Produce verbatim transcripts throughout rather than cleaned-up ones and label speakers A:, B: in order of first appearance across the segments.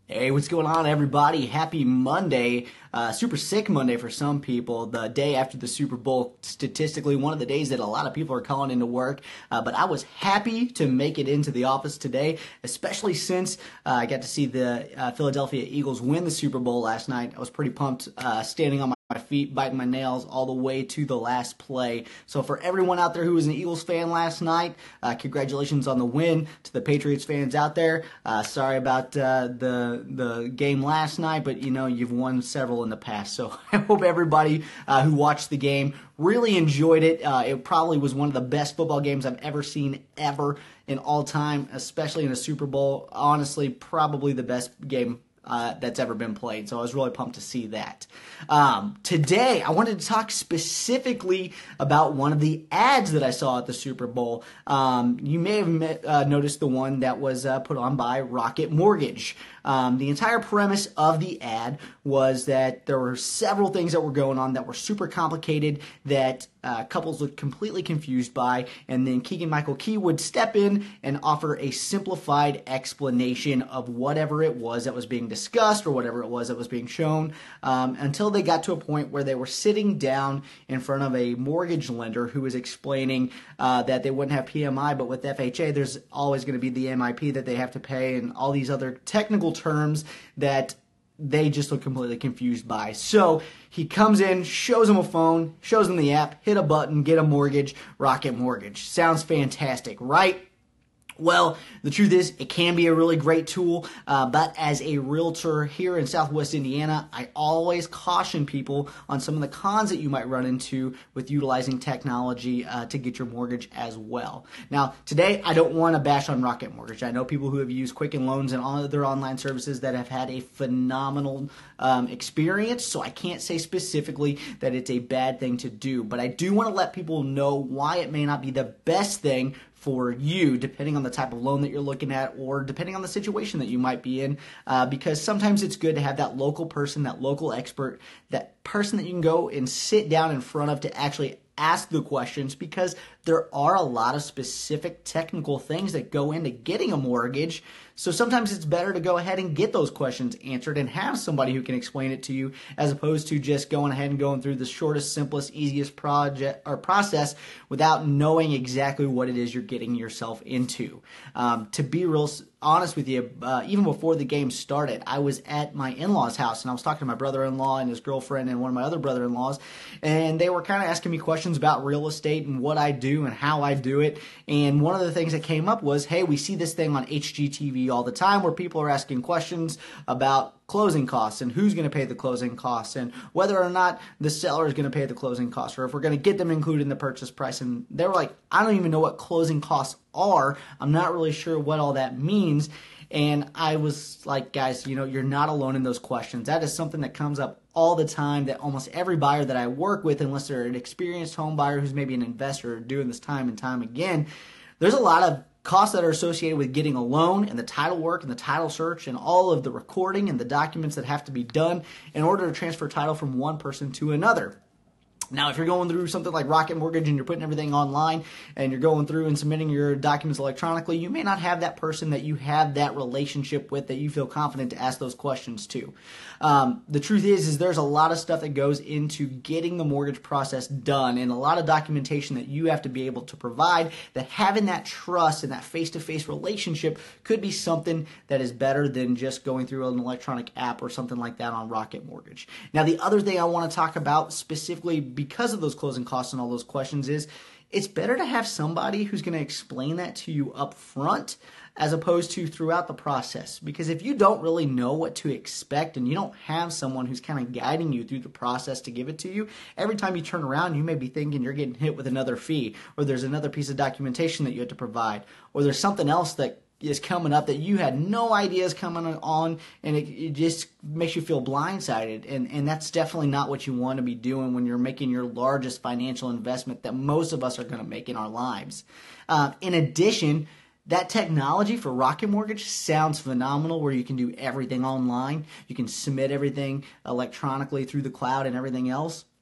A: Hey, what's going on, everybody? Happy Monday. Uh, super sick Monday for some people. The day after the Super Bowl, statistically one of the days that a lot of people are calling into work. Uh, but I was happy to make it into the office today, especially since uh, I got to see the uh, Philadelphia Eagles win the Super Bowl last night. I was pretty pumped uh, standing on my my feet, biting my nails all the way to the last play. So for everyone out there who was an Eagles fan last night, uh, congratulations on the win. To the Patriots fans out there, uh, sorry about uh, the the game last night, but you know, you've won several in the past. So I hope everybody uh, who watched the game really enjoyed it. Uh, it probably was one of the best football games I've ever seen ever in all time, especially in a Super Bowl. Honestly, probably the best game Uh, that's ever been played. So I was really pumped to see that. Um, today, I wanted to talk specifically about one of the ads that I saw at the Super Bowl. Um, you may have met, uh, noticed the one that was uh, put on by Rocket Mortgage. Um, the entire premise of the ad was that there were several things that were going on that were super complicated that uh, couples looked completely confused by, and then Keegan-Michael Key would step in and offer a simplified explanation of whatever it was that was being discussed or whatever it was that was being shown, um, until they got to a point where they were sitting down in front of a mortgage lender who was explaining uh, that they wouldn't have P M I, but with F H A there's always going to be the M I P that they have to pay and all these other technical terms that they just look completely confused by. So he comes in, shows them a phone, shows them the app, hit a button, get a mortgage, Rocket Mortgage. Sounds fantastic, right? Well, the truth is, it can be a really great tool, uh, but as a realtor here in Southwest Indiana, I always caution people on some of the cons that you might run into with utilizing technology uh, to get your mortgage as well. Now, today, I don't want to bash on Rocket Mortgage. I know people who have used Quicken Loans and all other online services that have had a phenomenal um, experience, so I can't say specifically that it's a bad thing to do, but I do want to let people know why it may not be the best thing for you, depending on the type of loan that you're looking at or depending on the situation that you might be in, uh, because sometimes it's good to have that local person, that local expert, that person that you can go and sit down in front of to actually ask the questions, because there are a lot of specific technical things that go into getting a mortgage. So sometimes it's better to go ahead and get those questions answered and have somebody who can explain it to you, as opposed to just going ahead and going through the shortest, simplest, easiest project or process without knowing exactly what it is you're getting yourself into. Um, to be real honest with you, uh, even before the game started, I was at my in-laws' house and I was talking to my brother-in-law and his girlfriend and one of my other brother-in-laws, and they were kind of asking me questions about real estate and what I do and how I do it. And one of the things that came up was, hey, we see this thing on H G T V all the time where people are asking questions about closing costs and who's going to pay the closing costs and whether or not the seller is going to pay the closing costs or if we're going to get them included in the purchase price. And they were like, I don't even know what closing costs are. I'm not really sure what all that means. And I was like, guys, you know, you're not alone in those questions. That is something that comes up all the time, that almost every buyer that I work with, unless they're an experienced home buyer who's maybe an investor doing this time and time again, there's a lot of costs that are associated with getting a loan and the title work and the title search and all of the recording and the documents that have to be done in order to transfer title from one person to another. Now, if you're going through something like Rocket Mortgage and you're putting everything online and you're going through and submitting your documents electronically, you may not have that person that you have that relationship with that you feel confident to ask those questions to. Um, the truth is, is there's a lot of stuff that goes into getting the mortgage process done and a lot of documentation that you have to be able to provide, that having that trust and that face-to-face relationship could be something that is better than just going through an electronic app or something like that on Rocket Mortgage. Now, the other thing I want to talk about specifically because of those closing costs and all those questions is it's better to have somebody who's going to explain that to you up front as opposed to throughout the process. Because if you don't really know what to expect and you don't have someone who's kind of guiding you through the process to give it to you, every time you turn around, you may be thinking you're getting hit with another fee, or there's another piece of documentation that you have to provide, or there's something else that is coming up that you had no idea is coming on, and it, it just makes you feel blindsided, and, and that's definitely not what you want to be doing when you're making your largest financial investment that most of us are going to make in our lives. Uh, in addition, that technology for Rocket Mortgage sounds phenomenal, where you can do everything online. You can submit everything electronically through the cloud and everything else.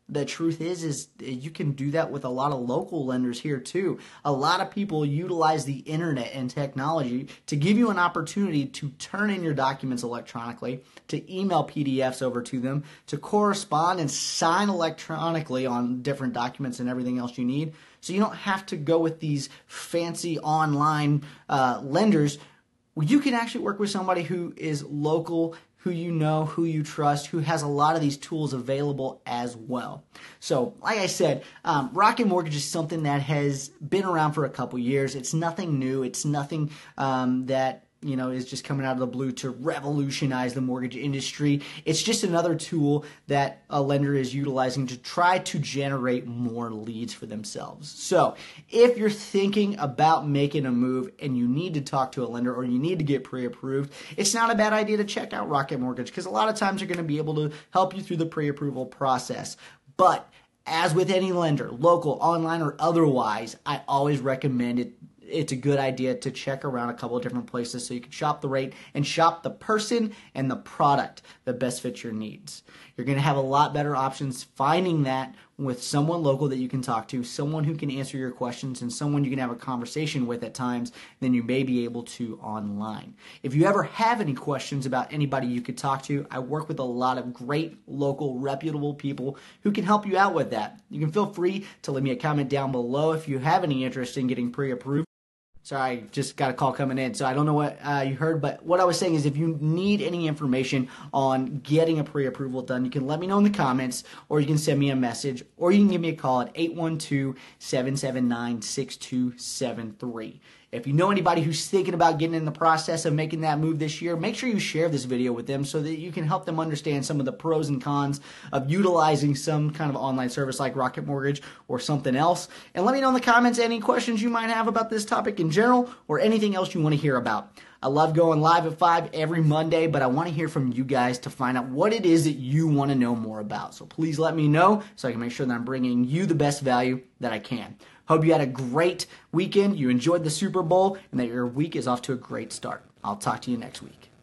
A: the truth is, is you can do that with a lot of local lenders here too. A lot of people utilize the internet and technology to give you an opportunity to turn in your documents electronically, to email P D Fs over to them, to correspond and sign electronically on different documents and everything else you need. So you don't have to go with these fancy online uh, lenders. You can actually work with somebody who is local, who you know, who you trust, who has a lot of these tools available as well. So, like I said, um, Rocket Mortgage is something that has been around for a couple years. It's nothing new. It's nothing um, that you know, is just coming out of the blue to revolutionize the mortgage industry. It's just another tool that a lender is utilizing to try to generate more leads for themselves. So if you're thinking about making a move and you need to talk to a lender or you need to get pre-approved, it's not a bad idea to check out Rocket Mortgage, because a lot of times they're going to be able to help you through the pre-approval process. But as with any lender, local, online, or otherwise, I always recommend it. It's a good idea to check around a couple of different places so you can shop the rate and shop the person and the product that best fits your needs. You're going to have a lot better options finding that with someone local that you can talk to, someone who can answer your questions, and someone you can have a conversation with at times than you may be able to online. If you ever have any questions about anybody you could talk to, I work with a lot of great local reputable people who can help you out with that. You can feel free to leave me a comment down below if you have any interest in getting pre-approved. Sorry, just got a call coming in, so I don't know what uh, you heard, but what I was saying is if you need any information on getting a pre-approval done, you can let me know in the comments, or you can send me a message, or you can give me a call at eight one two, seven seven nine, six two seven three. If you know anybody who's thinking about getting in the process of making that move this year, make sure you share this video with them so that you can help them understand some of the pros and cons of utilizing some kind of online service like Rocket Mortgage or something else. And let me know in the comments any questions you might have about this topic in general or anything else you want to hear about. I love going live at five every Monday, but I want to hear from you guys to find out what it is that you want to know more about. So please let me know so I can make sure that I'm bringing you the best value that I can. Hope you had a great weekend, you enjoyed the Super Bowl, and that your week is off to a great start. I'll talk to you next week.